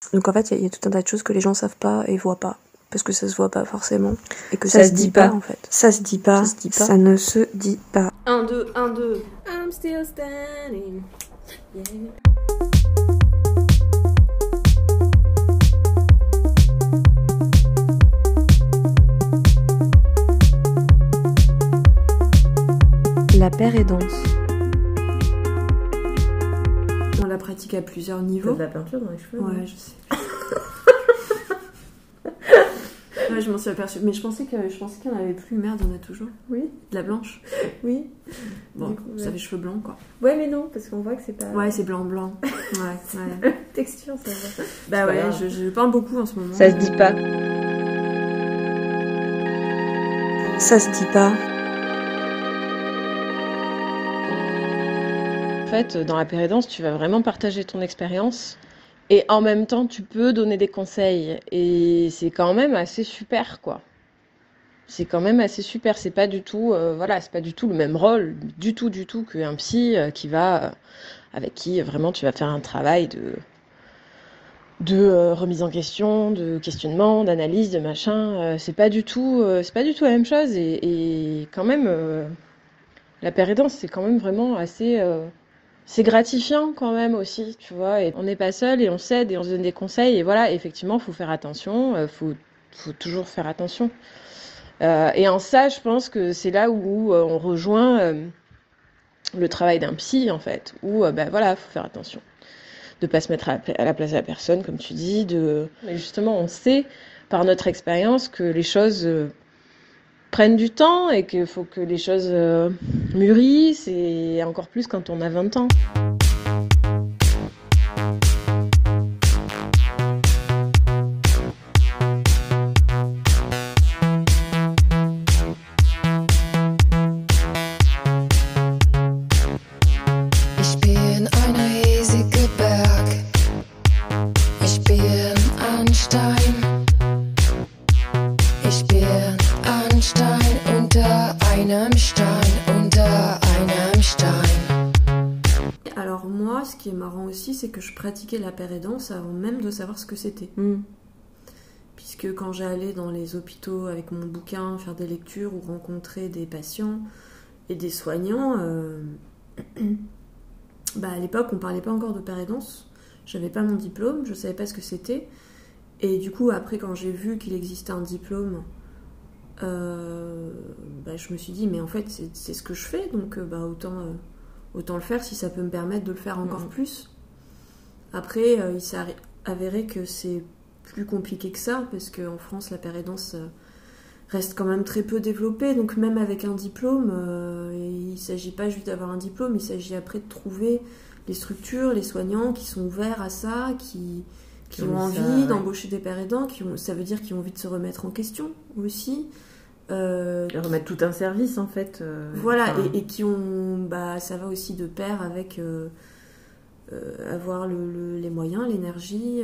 Donc en fait, il y a tout un tas de choses que les gens savent pas et voient pas. Parce que ça se voit pas forcément. Et que ça se dit pas en fait. Ça se dit pas. Ça ne se dit pas. 1, 2, 1, 2. I'm still standing. Yeah. La paire et danse. On la pratique à plusieurs niveaux. T'as de la peinture dans les cheveux? Ouais, je sais. Ouais, je m'en suis aperçue. Mais je pensais qu'il y en avait plus. Merde, il y en a toujours. Oui. De la blanche. Oui. Bon, coup, ça fait cheveux blancs, quoi. Ouais, mais non, parce qu'on voit que c'est pas... Ouais, c'est blanc. Ouais. Texture, ça va. Bah ouais, je peins beaucoup en ce moment. Ça se dit pas. Ça se dit pas. En fait, dans la paire et danse, tu vas vraiment partager ton expérience et en même temps, tu peux donner des conseils et c'est quand même assez super, quoi. C'est quand même assez super. C'est pas du tout, c'est pas du tout le même rôle, du tout, qu'un psy avec qui vraiment tu vas faire un travail de remise en question, de questionnement, d'analyse, de machin. C'est pas du tout la même chose et quand même, la paire et danse, c'est quand même vraiment assez. C'est gratifiant quand même aussi, tu vois, et on n'est pas seul et on s'aide et on se donne des conseils et voilà, effectivement, faut faire attention, faut toujours faire attention. Et en ça, je pense que c'est là où on rejoint le travail d'un psy en fait, où faut faire attention, de pas se mettre à la place de la personne, comme tu dis, mais justement, on sait par notre expérience que les choses prennent du temps et qu'il faut que les choses mûrissent et encore plus quand on a 20 ans. Ich bin ein riesiger Berg. Ich bin ein Stein. Ich bin ein Stein unter einem Stein, unter einem Stein. Alors moi, ce qui est marrant aussi, c'est que je pratiquais la paire et danse avant même de savoir ce que c'était. Puisque quand j'allais dans les hôpitaux avec mon bouquin faire des lectures ou rencontrer des patients et des soignants, à l'époque on parlait pas encore de paire et danse. J'avais pas mon diplôme, je savais pas ce que c'était. Et du coup après quand j'ai vu qu'il existait un diplôme, je me suis dit mais en fait c'est ce que je fais, donc autant le faire si ça peut me permettre de le faire encore plus. Après il s'est avéré que c'est plus compliqué que ça, parce qu'en France la paire et danse reste quand même très peu développée, donc même avec un diplôme, il ne s'agit pas juste d'avoir un diplôme, il s'agit après de trouver les structures, les soignants qui sont ouverts à ça, qui ont envie d'embaucher des paires aidants, ça veut dire qu'ils ont envie de se remettre en question aussi. Remettre tout un service en fait. Et qui ont... ça va aussi de pair avec avoir les moyens, l'énergie,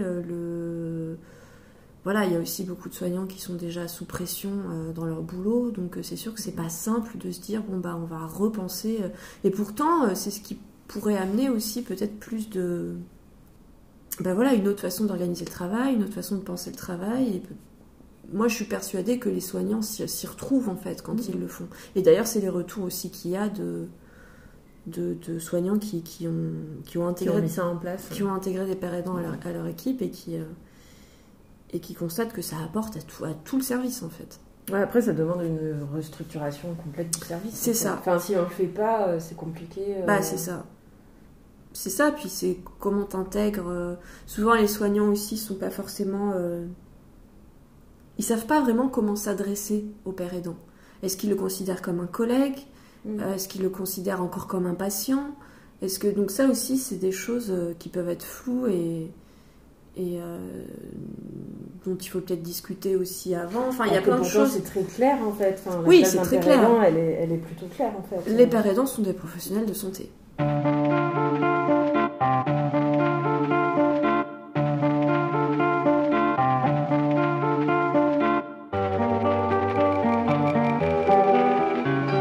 il y a aussi beaucoup de soignants qui sont déjà sous pression dans leur boulot, donc c'est sûr que c'est pas simple de se dire on va repenser, et pourtant c'est ce qui pourrait amener aussi peut-être plus de une autre façon d'organiser le travail, une autre façon de penser le travail, et moi je suis persuadée que les soignants s'y retrouvent en fait quand ils le font, et d'ailleurs c'est les retours aussi qu'il y a de soignants qui ont intégré mis ça en place, qui ont intégré des paires aidants à leur équipe et qui constatent que ça apporte à tout le service en fait. Ouais, après ça demande une restructuration complète du service. C'est ça. Enfin si on le fait pas, c'est compliqué. C'est ça. C'est ça, puis c'est comment t'intègres. Souvent les soignants aussi sont pas forcément... Ils savent pas vraiment comment s'adresser au père aidant. Est-ce qu'ils le considèrent comme un collègue ? Est-ce qu'ils le considèrent encore comme un patient ? Donc ça aussi c'est des choses qui peuvent être floues et dont il faut peut-être discuter aussi avant. Enfin, il y a plein de choses. C'est très clair en fait. Oui, c'est très clair. Elle est plutôt claire en fait. Les pères aidants sont des professionnels de santé.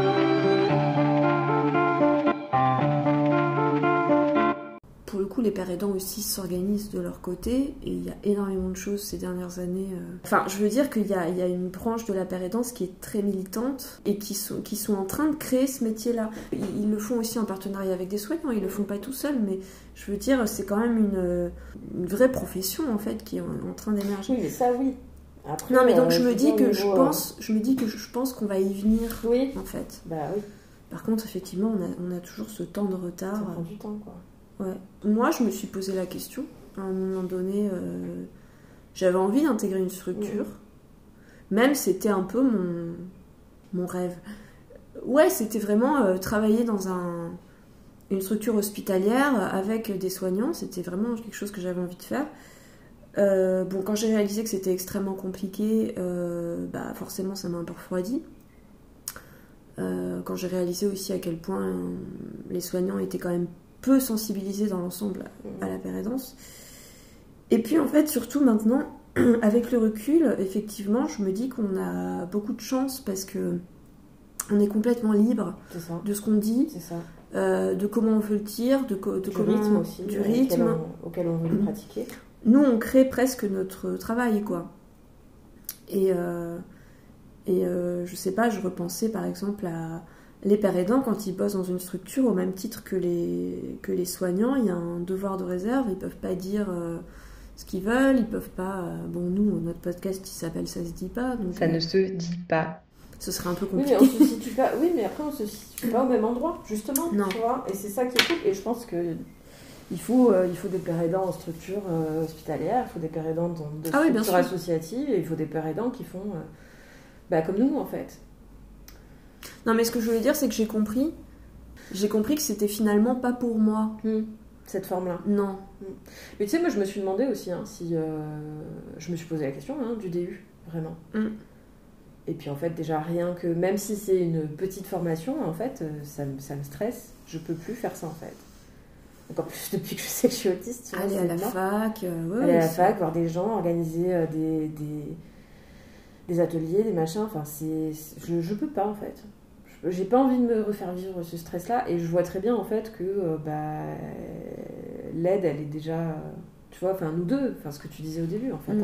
Pour le coup, les pères aidants aussi s'organisent de leur côté, et il y a énormément de choses ces dernières années. Enfin, je veux dire qu'il y a une branche de la paire aidance qui est très militante et qui sont en train de créer ce métier-là. Ils le font aussi en partenariat avec des soignants, ils le font pas tout seuls, mais je veux dire, c'est quand même une vraie profession en fait qui est en train d'émerger. Oui, mais ça, oui. Après, non, mais donc je me dis dire, que niveau, je pense qu'on va y venir oui. en fait. Bah oui. Par contre, effectivement, on a toujours ce temps de retard. Ça prend du temps, quoi. Ouais. Moi, je me suis posé la question. À un moment donné, j'avais envie d'intégrer une structure. Même, c'était un peu mon rêve. Ouais, c'était vraiment travailler dans une structure hospitalière avec des soignants. C'était vraiment quelque chose que j'avais envie de faire. Bon, quand j'ai réalisé que c'était extrêmement compliqué, forcément, ça m'a un peu refroidi. Quand j'ai réalisé aussi à quel point les soignants étaient quand même peu sensibilisés dans l'ensemble à la paire aidance. Et puis en fait, surtout maintenant, avec le recul, effectivement, je me dis qu'on a beaucoup de chance parce que on est complètement libre de ce qu'on dit, de comment on veut le dire, du rythme aussi, du rythme auquel on veut le pratiquer. Nous, on crée presque notre travail, quoi. Et je sais pas, je repensais par exemple à les pères aidants quand ils bossent dans une structure au même titre que les soignants, il y a un devoir de réserve, ils peuvent pas dire ce qu'ils veulent, ils peuvent pas... nous, notre podcast, il s'appelle Ça se dit pas. Donc, ça ne se dit pas. Ce serait un peu compliqué. Oui, mais on se situe pas. Oui, mais après, on se situe pas au même endroit, justement. Non. Tu vois, et c'est ça qui est cool. Et je pense que il faut des pères aidants en structure hospitalière, il faut des pères aidants dans de structures associatives, et il faut des pères aidants qui font... comme nous, en fait. Non, mais ce que je voulais dire, c'est que j'ai compris que c'était finalement pas pour moi. Cette forme-là. Non. Mais tu sais, moi, je me suis demandé aussi si... je me suis posé la question du DU, vraiment. Et puis, en fait, déjà, rien que... Même si c'est une petite formation, en fait, ça me stresse. Je peux plus faire ça, en fait. Encore plus depuis que je sais que je suis autiste. Tu vois, aller à la fac. Aller à la fac, voir des gens, organiser des ateliers, des machins, enfin je peux pas en fait. J'ai pas envie de me refaire vivre ce stress-là, et je vois très bien en fait que l'aide elle est déjà, tu vois, enfin nous deux, enfin ce que tu disais au début en fait,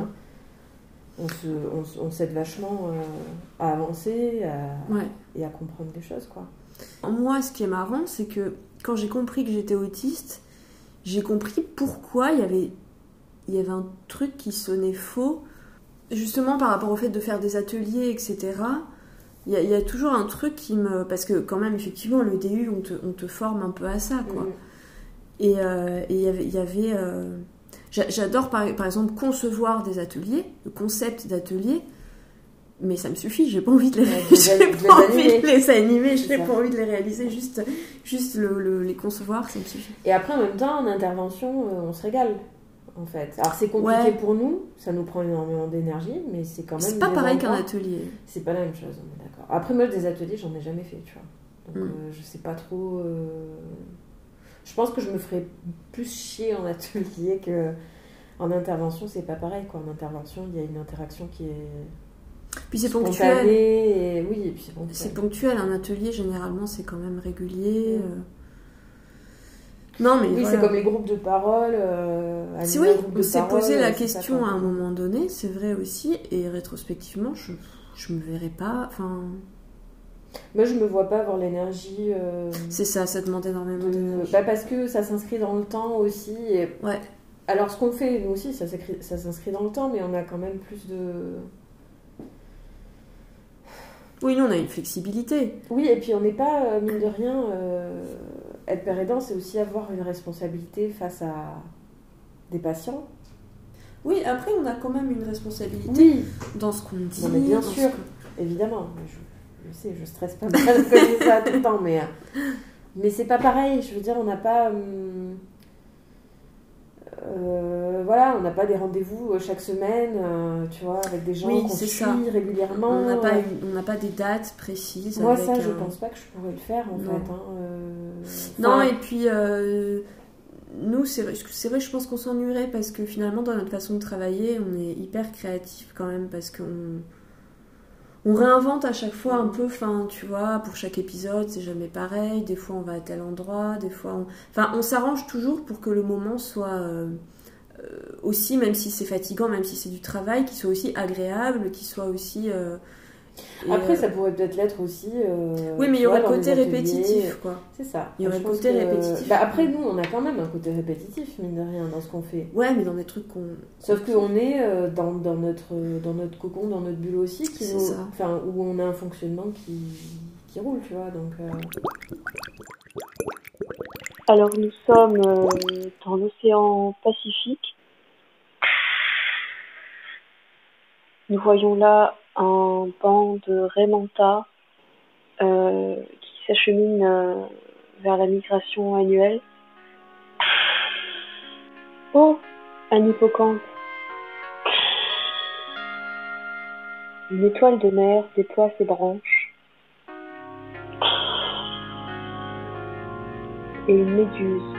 on s'aide vachement à avancer et à comprendre des choses, quoi. Moi, ce qui est marrant, c'est que quand j'ai compris que j'étais autiste, j'ai compris pourquoi il y avait un truc qui sonnait faux. Justement, par rapport au fait de faire des ateliers, etc., il y a toujours un truc qui me... Parce que quand même, effectivement, le DU, on te forme un peu à ça, quoi. Et il y avait... J'adore, par exemple, concevoir des ateliers, le concept d'ateliers, mais ça me suffit, j'ai pas envie de les animer, j'ai pas envie de les réaliser, juste les concevoir, ça me suffit. Et après, en même temps, en intervention, on se régale. En fait. Alors c'est compliqué pour nous, ça nous prend énormément d'énergie, mais c'est quand même... C'est pas pareil qu'un atelier. C'est pas la même chose, on est d'accord. Après moi, des ateliers, j'en ai jamais fait, tu vois. Donc je sais pas trop... Je pense que je me ferais plus chier en atelier qu'en intervention, c'est pas pareil, quoi. En intervention, il y a une interaction qui est... Puis c'est ponctuel. Et puis c'est ponctuel. C'est ponctuel, un atelier, généralement, c'est quand même régulier. Non, mais oui, voilà. C'est comme les groupes de parole. On s'est posé la question à un moment donné, c'est vrai aussi, et rétrospectivement, je me verrais pas. Enfin, moi, je me vois pas avoir l'énergie. C'est ça demande énormément d'énergie. Parce que ça s'inscrit dans le temps aussi. Et... Ouais. Alors, ce qu'on fait, nous aussi, ça s'inscrit dans le temps, mais on a quand même plus de. Oui, nous, on a une flexibilité. Oui, et puis on n'est pas, mine de rien, être père aidant, c'est aussi avoir une responsabilité face à des patients. Oui, après, on a quand même une responsabilité dans ce qu'on dit. Non, mais bien sûr, évidemment. Je sais, je stresse pas mal de faire ça tout le temps, mais c'est pas pareil. Je veux dire, on n'a pas... on n'a pas des rendez-vous chaque semaine, tu vois, avec des gens qu'on suit régulièrement. On n'a pas des dates précises. Moi, je pense pas que je pourrais le faire, en fait. Non, et puis, nous, c'est vrai, je pense qu'on s'ennuierait parce que finalement, dans notre façon de travailler, on est hyper créatif quand même, parce qu'on On réinvente à chaque fois un peu, enfin, tu vois, pour chaque épisode, c'est jamais pareil. Des fois, on va à tel endroit, des fois, on s'arrange toujours pour que le moment soit aussi, même si c'est fatigant, même si c'est du travail, qu'il soit aussi agréable, qu'il soit aussi... Après, ça pourrait peut-être l'être aussi. Oui, mais il y aurait le côté répétitif, quoi. C'est ça. Il y aurait le côté répétitif. Bah, après, nous, on a quand même un côté répétitif, mine de rien, dans ce qu'on fait. Ouais, mais dans des trucs qu'on... Sauf qu'on est dans notre cocon, dans notre bulle aussi, où on a un fonctionnement qui roule, tu vois. Donc, Alors, nous sommes dans l'océan Pacifique. Nous voyons là un banc de raies manta qui s'achemine vers la migration annuelle. Oh, un hippocampe. Une étoile de mer déploie ses branches. Et une méduse.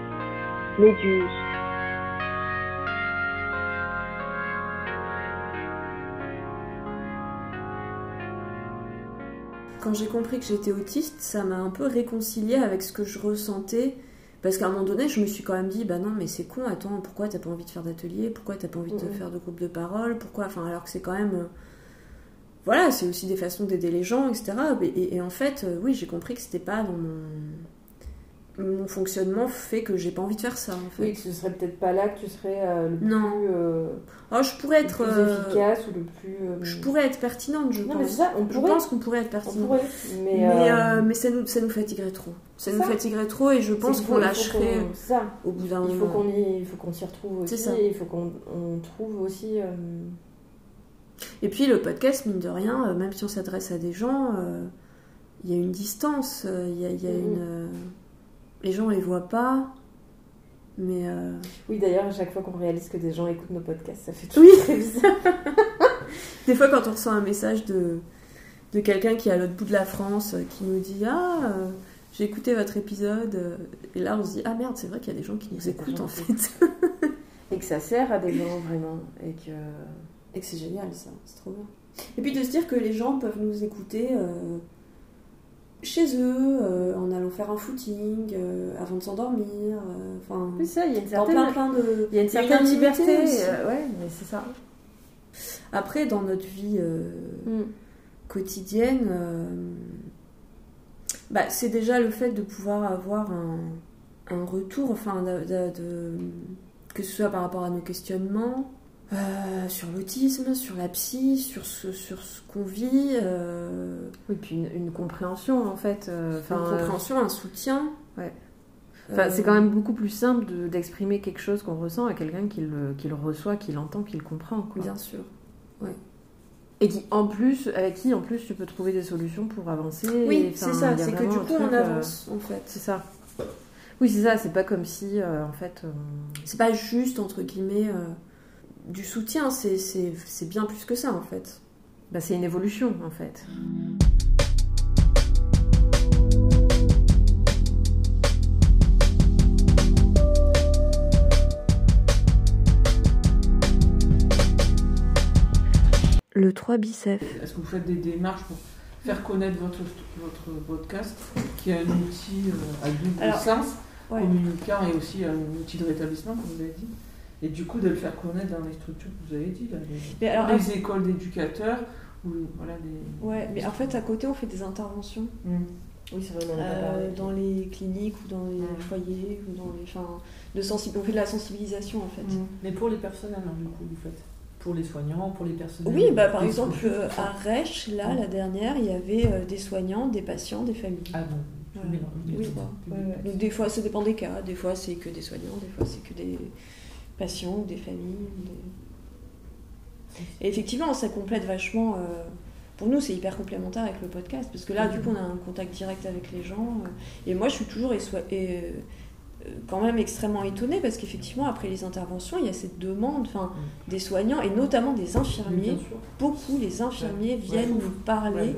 Quand j'ai compris que j'étais autiste, ça m'a un peu réconciliée avec ce que je ressentais. Parce qu'à un moment donné, je me suis quand même dit, bah non, mais c'est con, attends, pourquoi t'as pas envie de faire d'atelier? Pourquoi t'as pas envie de faire de groupe de parole? Pourquoi? Enfin, alors que c'est quand même... Voilà, c'est aussi des façons d'aider les gens, etc. Et en fait, oui, j'ai compris que c'était pas dans mon fonctionnement fait que j'ai pas envie de faire ça, en fait. Oui, que ce serait peut-être pas là que tu serais le plus... je pourrais être... le plus efficace ou le plus... Je pourrais être pertinente, je pense. Mais c'est ça, je pense qu'on pourrait être pertinente. Mais ça nous fatiguerait trop. Ça nous fatiguerait trop et je pense qu'on lâcherait au bout d'un moment. Il faut qu'on s'y retrouve aussi. C'est ça. Il faut qu'on trouve aussi... Et puis le podcast, mine de rien, même si on s'adresse à des gens, il y a une distance, il y a une... Les gens les voient pas, mais... Oui, d'ailleurs, à chaque fois qu'on réalise que des gens écoutent nos podcasts, ça fait toujours très bizarre. Des fois, quand on reçoit un message de quelqu'un qui est à l'autre bout de la France, qui nous dit « Ah, j'ai écouté votre épisode », et là, on se dit « Ah merde, c'est vrai qu'il y a des gens qui nous écoutent, en fait. » Et que ça sert à des gens, vraiment, et que c'est génial, ça, c'est trop bien. Et puis de se dire que les gens peuvent nous écouter... chez eux, en allant faire un footing, avant de s'endormir, enfin... Oui, ça, il y a une certaine... Il y a une certaine liberté. Ouais, mais c'est ça. Après, dans notre vie quotidienne, c'est déjà le fait de pouvoir avoir un retour, enfin, que ce soit par rapport à nos questionnements, sur l'autisme, sur la psy, sur ce qu'on vit. Oui, puis une compréhension, en fait. Une compréhension, un soutien. Ouais. C'est quand même beaucoup plus simple d'exprimer quelque chose qu'on ressent à quelqu'un qui le reçoit, qui l'entend, qui le comprend. Quoi. Bien sûr. Ouais. Et avec qui, en plus, tu peux trouver des solutions pour avancer. Oui, c'est ça. C'est que du coup, on avance, en fait. C'est ça. Oui, c'est ça. C'est pas comme si, en fait... C'est pas juste, entre guillemets... du soutien, c'est bien plus que ça en fait. C'est une évolution en fait. Le 3 bicef. Est-ce que vous faites des démarches pour faire connaître votre podcast, qui est un outil à double sens, communicant et aussi un outil de rétablissement, comme vous avez dit? Et du coup, de le faire connaître dans les structures que vous avez dit, là, les écoles d'éducateurs, ou voilà des... Ouais, mais en fait, à côté, on fait des interventions. Oui, c'est vrai. Dans les cliniques ou dans les foyers, ou dans les... on fait de la sensibilisation, en fait. Mais pour les personnels, du coup, vous faites pour les soignants, pour les personnels? Oui, par exemple, à Rech, là, la dernière, il y avait des soignants, des patients, des familles. Ah bon. Donc des fois, ça dépend des cas. Des fois, c'est que des soignants, des fois, c'est que des patients ou des familles. Et effectivement, ça complète vachement... Pour nous, c'est hyper complémentaire avec le podcast, parce que là, du coup, on a un contact direct avec les gens. Et moi, je suis toujours quand même extrêmement étonnée, parce qu'effectivement, après les interventions, il y a cette demande des soignants, et notamment des infirmiers. Beaucoup, les infirmiers viennent nous parler,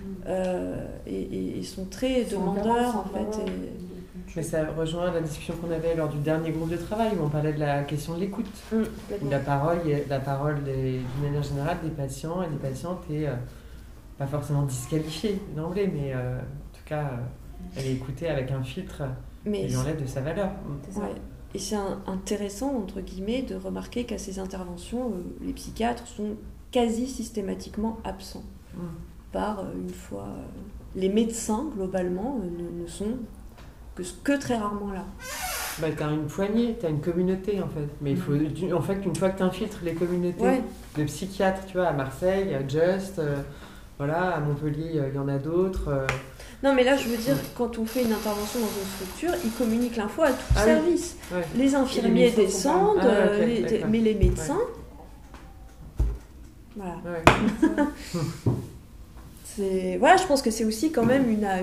et sont très demandeurs, en fait. Mais ça rejoint la discussion qu'on avait lors du dernier groupe de travail, où on parlait de la question de l'écoute. Où la parole d'une manière générale, des patients et des patientes est pas forcément disqualifiée d'emblée, mais en tout cas, elle est écoutée avec un filtre qui lui enlève de sa valeur. Ouais. Et c'est intéressant, entre guillemets, de remarquer qu'à ces interventions, les psychiatres sont quasi systématiquement absents. Par une fois... les médecins, globalement, ne sont que très rarement là. Bah, t'as une poignée, t'as une communauté, en fait. Mais il faut, en fait, une fois que t'infiltres les communautés de psychiatres, tu vois, à Marseille, à Just, voilà, à Montpellier, il y en a d'autres... Non, mais là, je veux dire, quand on fait une intervention dans une structure, ils communiquent l'info à tout service. Oui. Ouais. Les infirmiers descendent, mais les médecins... Voilà. Voilà, je pense que c'est aussi quand même une...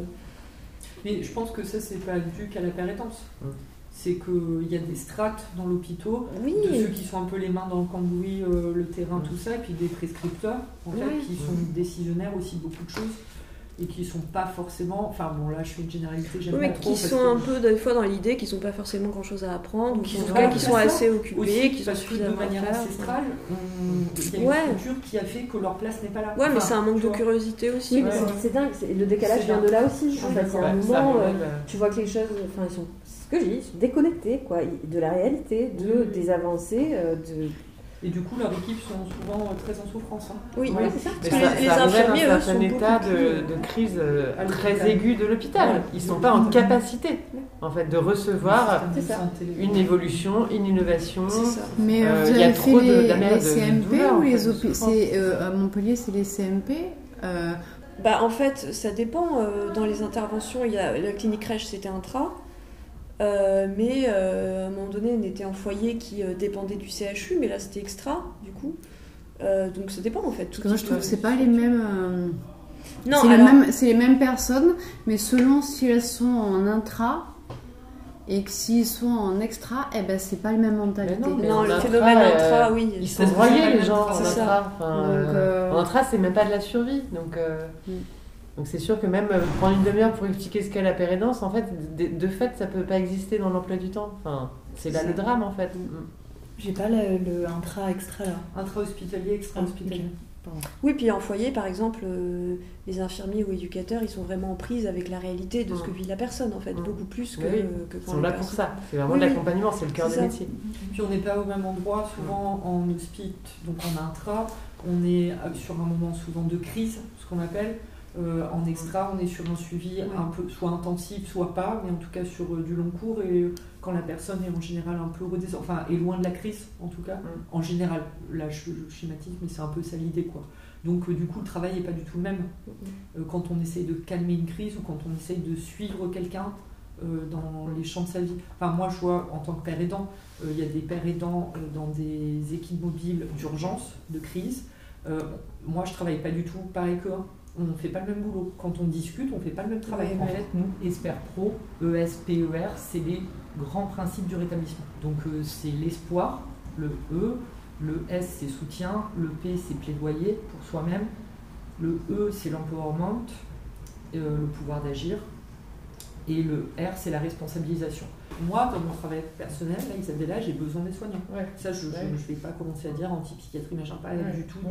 Mais je pense que ça, c'est pas dû qu'à la pérétence. C'est qu'il y a des strates dans l'hôpitaux, de ceux qui sont un peu les mains dans le cambouis, le terrain, tout ça, et puis des prescripteurs, en fait, qui sont décisionnaires aussi de beaucoup de choses. Et qui sont pas forcément... Enfin bon, là, je fais une généralité, j'aime pas trop. Qui sont un peu, des fois, dans l'idée qu'ils n'ont pas forcément grand-chose à apprendre, ou qui sont assez occupés, aussi, qui sont parce que de manière ancestrale, il y a une structure qui a fait que leur place n'est pas là. Ouais, mais c'est un manque de curiosité aussi. Oui, mais c'est dingue, le décalage vient de là aussi. En fait, il y a un moment, tu vois que les choses... Enfin, ils sont... Ce que je dis, ils sont déconnectés, quoi, de la réalité, des avancées, Et du coup, leurs équipes sont souvent très en souffrance. Oui, c'est ça. Parce que les infirmiers, eux, sont état de crise très aigu de l'hôpital. Ils ne sont pas en capacité, en fait, de recevoir une évolution, une innovation. Mais vous avez fait les CMP ou les OP? À Montpellier, c'est les CMP En fait, ça dépend. Dans les interventions, il y a la clinique crèche, c'était intra. Mais à un moment donné, on était en foyer qui dépendait du CHU, mais là c'était extra, du coup. Donc ça dépend en fait. Parce que moi je trouve que c'est pas les mêmes. Non, c'est les mêmes personnes, mais selon si elles sont en intra et que s'ils sont en extra, c'est pas les mêmes mentalités. Non, le phénomène intra, oui. Ils sont broyés les gens en c'est intra. En intra, c'est même pas de la survie. Donc c'est sûr que même prendre une demi-heure pour expliquer ce qu'est la pérédance, en fait, de fait, ça peut pas exister dans l'emploi du temps. Enfin, c'est là le drame, en fait. J'ai pas le intra-extra là. Intra-hospitalier, extra-hospitalier. Oui, puis en foyer, par exemple, les infirmiers ou éducateurs, ils sont vraiment en prise avec la réalité de ce que vit la personne, en fait, beaucoup plus que ils sont là pour ça. C'est vraiment de l'accompagnement, c'est le cœur du métier. Puis on n'est pas au même endroit, souvent en hospite, donc en intra, on est sur un moment souvent de crise, ce qu'on appelle. En extra, on est sur un suivi un peu soit intensif, soit pas, mais en tout cas sur du long cours, et quand la personne est en général un peu est loin de la crise, en tout cas, en général. Là, je schématise, mais c'est un peu ça l'idée, quoi. Donc, du coup, le travail n'est pas du tout le même. Quand on essaye de calmer une crise ou quand on essaye de suivre quelqu'un dans les champs de sa vie. Enfin, moi, je vois, en tant que père aidant, il y a des pères aidants dans des équipes mobiles d'urgence, de crise. Moi, je travaille pas du tout pareil qu'eux. On ne fait pas le même boulot. Quand on discute, on ne fait pas le même travail. En fait, nous, Esper Pro, ESPER, c'est les grands principes du rétablissement. Donc, c'est l'espoir, le E, le S, c'est soutien, le P, c'est plaidoyer pour soi-même, le E, c'est l'empowerment, le pouvoir d'agir, et le R, c'est la responsabilisation. Moi, dans mon travail personnel, là, Isabella, j'ai besoin des soignants. Ça, je ne vais pas commencer à dire anti-psychiatrie, machin, pas du tout.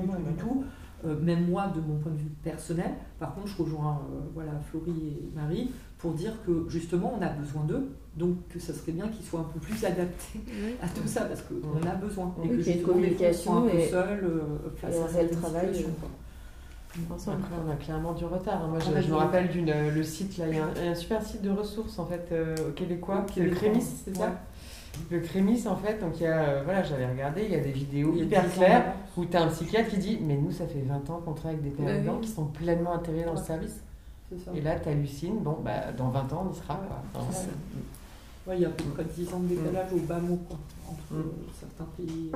Même moi, de mon point de vue personnel, par contre, je rejoins Florie et Marie pour dire que justement, on a besoin d'eux, donc que ça serait bien qu'ils soient un peu plus adaptés à tout ça, parce qu'on a besoin. Et que justement, les gens sont un peu seuls face à cette travail. Après, on a clairement du retard. Moi, je me rappelle le site, là, il y a un super site de ressources en fait au Québécois, le Crémis, c'est ça ? Le Crémis, en fait, donc il y a, j'avais regardé, il y a des vidéos hyper claires où tu as un psychiatre qui dit mais nous, ça fait 20 ans qu'on travaille avec des pères aidants qui sont pleinement intégrés dans le service. Et là, tu hallucines, dans 20 ans, on y sera. Il y a à peu près 10 ans de décalage au bas mot, entre certains pays.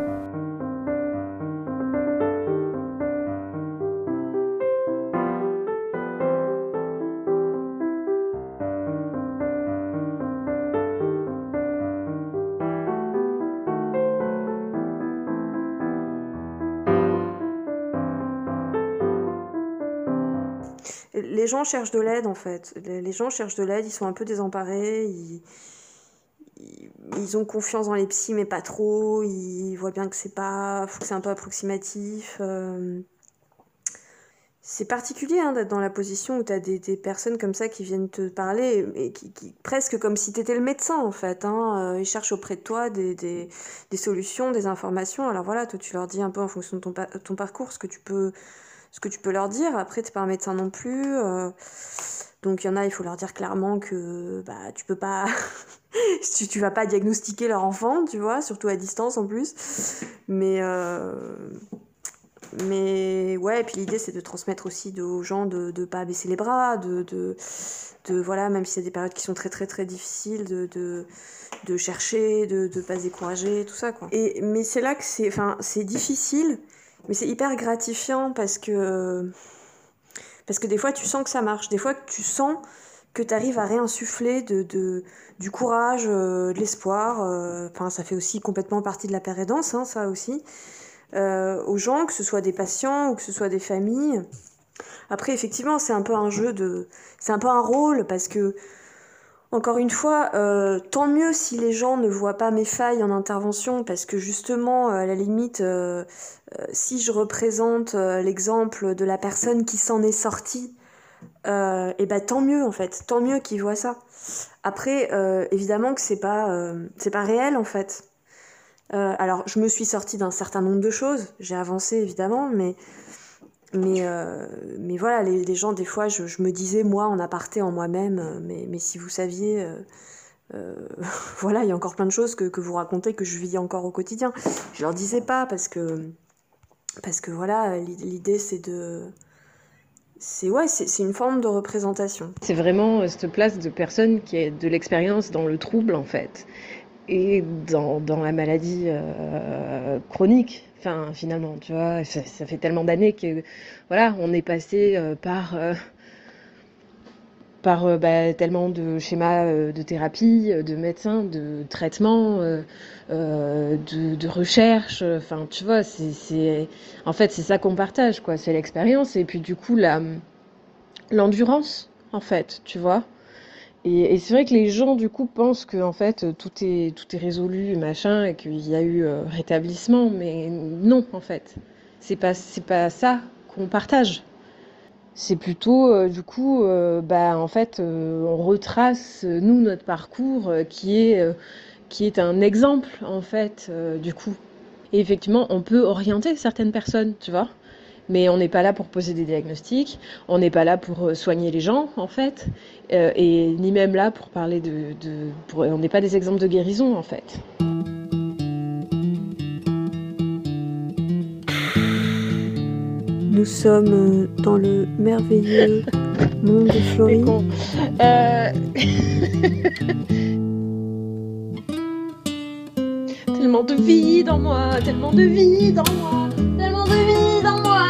Les gens cherchent de l'aide, en fait. Les gens cherchent de l'aide, ils sont un peu désemparés, ils ont confiance dans les psys, mais pas trop, ils voient bien que c'est un peu approximatif. c'est particulier d'être dans la position où tu as des personnes comme ça qui viennent te parler, et qui presque comme si tu étais le médecin en fait. Ils cherchent auprès de toi des solutions, des informations. Alors voilà, toi tu leur dis un peu en fonction de ton parcours ce que tu peux leur dire. Après, t'es pas un médecin non plus. Donc il y en a, il faut leur dire clairement que tu peux pas... tu vas pas diagnostiquer leur enfant, tu vois, surtout à distance en plus. Mais ouais, et puis l'idée c'est de transmettre aussi aux gens de pas baisser les bras, de voilà, même si c'est des périodes qui sont très très très difficiles, de chercher, de pas se décourager, tout ça quoi. Mais c'est là que c'est difficile, mais c'est hyper gratifiant parce que des fois tu sens que ça marche, des fois que tu sens que tu arrives à réinsuffler du courage, de l'espoir, ça fait aussi complètement partie de la pérédance, ça aussi. Aux gens, que ce soit des patients ou que ce soit des familles. Après, effectivement, c'est un peu un c'est un peu un rôle, parce que, encore une fois, tant mieux si les gens ne voient pas mes failles en intervention, parce que justement, à la limite, si je représente l'exemple de la personne qui s'en est sortie, tant mieux en fait, tant mieux qu'ils voient ça. Après, évidemment que c'est pas réel en fait. Alors, je me suis sortie d'un certain nombre de choses, j'ai avancé évidemment, mais voilà, les gens, des fois, je me disais, moi, en aparté, en moi-même, mais si vous saviez, voilà, il y a encore plein de choses que vous racontez, que je vis encore au quotidien. Je leur disais pas, parce que voilà, l'idée, c'est une forme de représentation. C'est vraiment cette place de personne qui a de l'expérience dans le trouble, en fait. Et dans la maladie chronique, finalement, tu vois, ça fait tellement d'années que, voilà, on est passé par tellement de schémas de thérapie, de médecins, de traitements, de recherche, tu vois, en fait, c'est ça qu'on partage, quoi, c'est l'expérience, et puis du coup, l'endurance, en fait, tu vois. Et c'est vrai que les gens, du coup, pensent que en fait, tout est résolu, machin, et qu'il y a eu rétablissement, mais non, en fait. C'est pas ça qu'on partage. C'est plutôt, du coup, en fait, on retrace, nous, notre parcours, qui est un exemple, en fait, du coup. Et effectivement, on peut orienter certaines personnes, tu vois. Mais on n'est pas là pour poser des diagnostics, on n'est pas là pour soigner les gens, en fait, et ni même là pour parler on n'est pas des exemples de guérison, en fait. Nous sommes dans le merveilleux monde de Florie. Tellement de vie dans moi, tellement de vie dans moi, tellement de vie dans moi.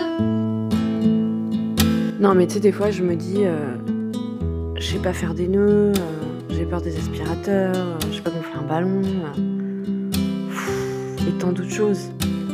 Non, mais tu sais, des fois, je me dis, je sais pas faire des nœuds, j'ai peur des aspirateurs, je sais pas gonfler un ballon, et tant d'autres choses,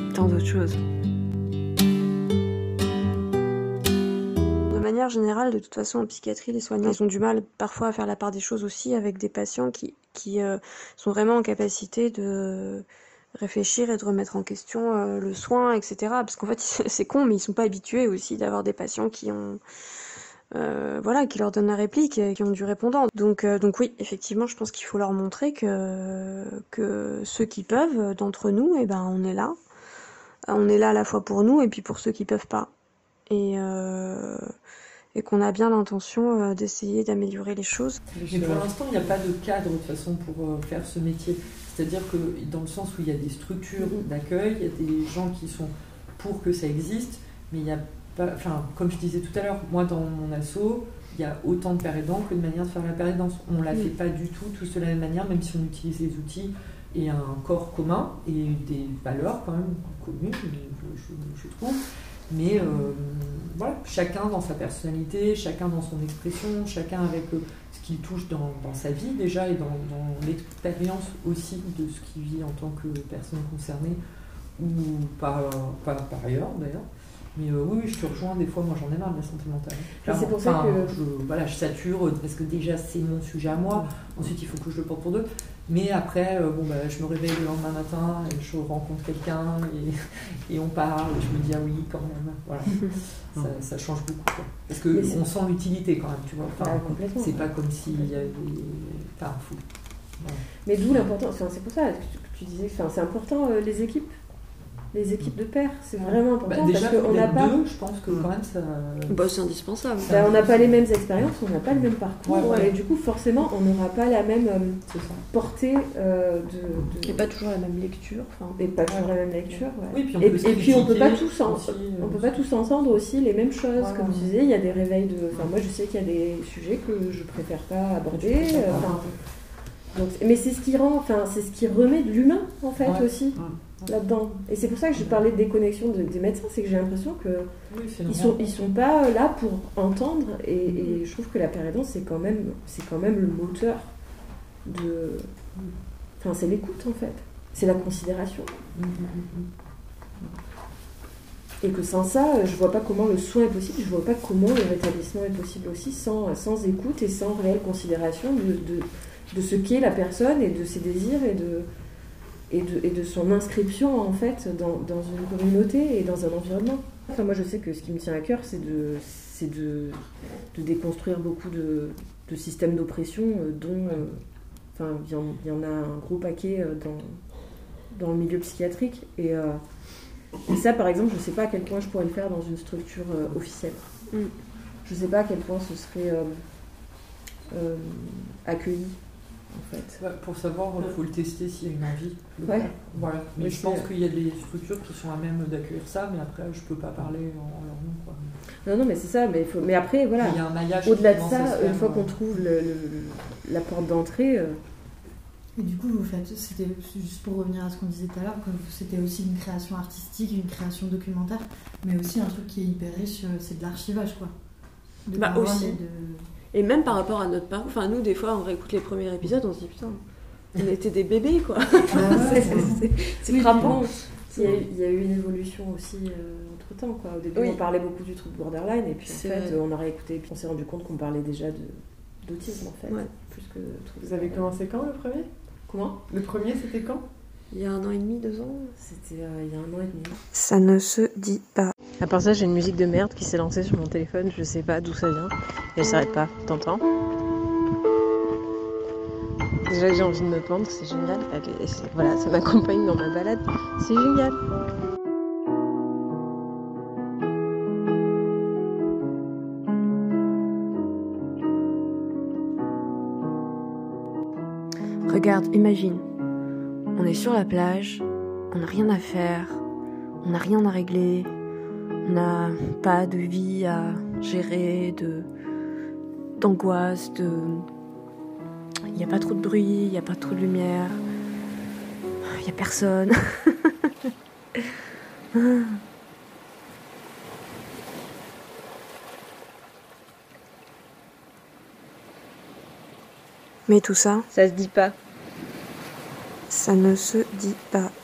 De manière générale, de toute façon, en psychiatrie, les soignants, ils ont du mal parfois à faire la part des choses aussi avec des patients qui sont vraiment en capacité de réfléchir et de remettre en question le soin, etc. Parce qu'en fait, c'est con, mais ils sont pas habitués aussi d'avoir des patients qui ont... qui leur donnent la réplique et qui ont du répondant. Donc oui, effectivement, je pense qu'il faut leur montrer que ceux qui peuvent, d'entre nous, on est là. On est là à la fois pour nous et puis pour ceux qui peuvent pas. Et qu'on a bien l'intention d'essayer d'améliorer les choses. Mais pour l'instant, il n'y a pas de cadre de toute façon pour faire ce métier. C'est-à-dire que dans le sens où il y a des structures d'accueil, il y a des gens qui sont pour que ça existe, mais il n'y a pas... comme je disais tout à l'heure, moi dans mon asso, il y a autant de pérédants que de manières de faire la pérédance. On ne la fait pas du tout tous de la même manière, même si on utilise les outils et un corps commun et des valeurs quand même communes, je trouve. Mais voilà, chacun dans sa personnalité, chacun dans son expression, chacun avec ce qu'il touche dans sa vie déjà et dans l'expérience aussi de ce qu'il vit en tant que personne concernée ou par ailleurs d'ailleurs. Mais oui, je te rejoins, des fois, moi j'en ai marre de la santé mentale. C'est pour ça que... je sature, parce que déjà c'est mon sujet à moi, ensuite il faut que je le porte pour d'autres. Mais après, je me réveille le lendemain matin, et je rencontre quelqu'un, et on parle, et je me dis, ah oui, quand même, voilà. ça change beaucoup, quoi. Parce qu'on sent l'utilité quand même, tu vois. Complètement. C'est pas comme s'il y avait... Enfin, fou. Ouais. Mais d'où l'importance, c'est pour ça que tu disais, c'est important, les équipes de pairs, c'est vraiment important, déjà, parce qu'on n'a pas... je pense que quand même ça... c'est indispensable. On n'a pas les mêmes expériences, on n'a pas le même parcours, et du coup forcément on n'aura pas la même portée de... Et pas toujours la même lecture. Et pas toujours la même lecture, Oui, puis et puis on peut pas tous pas tous entendre aussi les mêmes choses, comme tu disais, il y a des réveils de... moi je sais qu'il y a des sujets que je préfère pas aborder, donc, mais c'est ce qui rend, c'est ce qui remet de l'humain en fait aussi là-dedans. Et c'est pour ça que je parlais de déconnexion des médecins, c'est que j'ai l'impression que ils sont pas là pour entendre, et je trouve que la pérédance c'est quand même le moteur de, c'est l'écoute en fait, c'est la considération. Et que sans ça, je vois pas comment le soin est possible, je vois pas comment le rétablissement est possible aussi sans écoute et sans réelle considération de ce qu'est la personne et de ses désirs et de son inscription en fait dans une communauté et dans un environnement. Moi je sais que ce qui me tient à cœur c'est de déconstruire beaucoup de systèmes d'oppression dont il y en a un gros paquet dans le milieu psychiatrique, et ça par exemple je sais pas à quel point je pourrais le faire dans une structure officielle. Je sais pas à quel point ce serait accueilli. En fait. Pour savoir, il faut le tester s'il y a une envie. Voilà. Mais je pense qu'il y a des structures qui sont à même d'accueillir ça, mais après, je peux pas parler en leur nom, quoi. Non, mais c'est ça. Mais après, voilà. Il y a un maillage. Au-delà de ça, une fois qu'on trouve la porte d'entrée. Et du coup, vous faites, c'était juste pour revenir à ce qu'on disait tout à l'heure, que c'était aussi une création artistique, une création documentaire, mais aussi un truc qui est hyper riche, c'est de l'archivage, quoi. Aussi. Et même par rapport à notre parcours, nous des fois on réécoute les premiers épisodes, on se dit putain, on était des bébés quoi. C'est frappant. Il y a eu une évolution aussi entre temps, quoi. Au début on parlait beaucoup du trouble borderline, et puis en fait on a réécouté, et puis on s'est rendu compte qu'on parlait déjà d'autisme en fait. Plus que Vous avez commencé quand le premier ? Comment ? Le premier c'était quand ? Il y a 1 an et demi, 2 ans. C'était il y a 1 an et demi. Ça ne se dit pas. À part ça, j'ai une musique de merde qui s'est lancée sur mon téléphone, je sais pas d'où ça vient, et elle s'arrête pas, t'entends ? Déjà j'ai envie de me pendre, c'est génial, voilà, ça m'accompagne dans ma balade, c'est génial. Regarde, imagine, on est sur la plage, on n'a rien à faire, on n'a rien à régler, on n'a pas de vie à gérer, d'angoisse, il n'y a pas trop de bruit, il n'y a pas trop de lumière, il n'y a personne. Mais tout ça, ça se dit pas. Ça ne se dit pas.